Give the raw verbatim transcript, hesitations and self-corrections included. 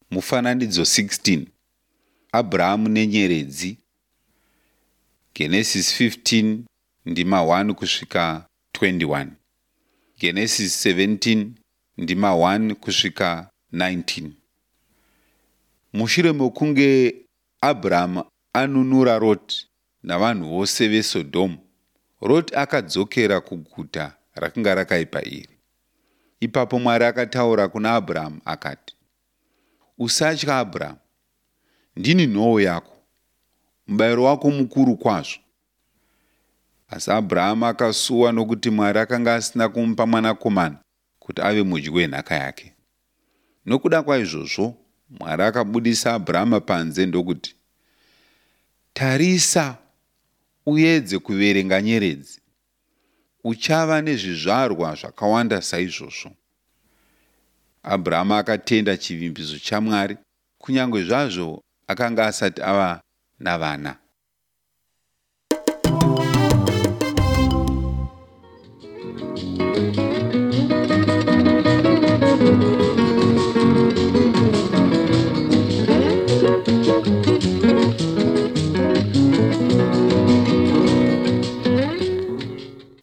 Mufananidzo sixteen. Abrahamu nenyeredzi. Genesis fifteen ndima one kusvika twenty-one. Genesis seventeen ndima one kusvika nineteen. Mushure mokunge Abrahamu anunura Roti navanhu vose veSodhomu, Roti akadzokera kuguta rakanga rakaipa iri. Ipapo Mwari akataura kuna Abrahamu akati, usatya Abrahamu, ndini nhoo yako, mubayiro wako mukuru kwazvo. Asi Abrahamu akasuwa nokuti Mwari akanga asina kumupa mwanakomana kuti ave mudyi wenhaka yake. Nokuda kwaizvozvo, Mwari akabudisa Abrahamu panze ndokuti, tarisa uedze kuverenga nyeredzi, uchava nezvizvarwa zvakawanda saizvozvo. Abrahamu akatenda chivimbiso chaMwari, kunyange zvazvo akanga asati ava navana.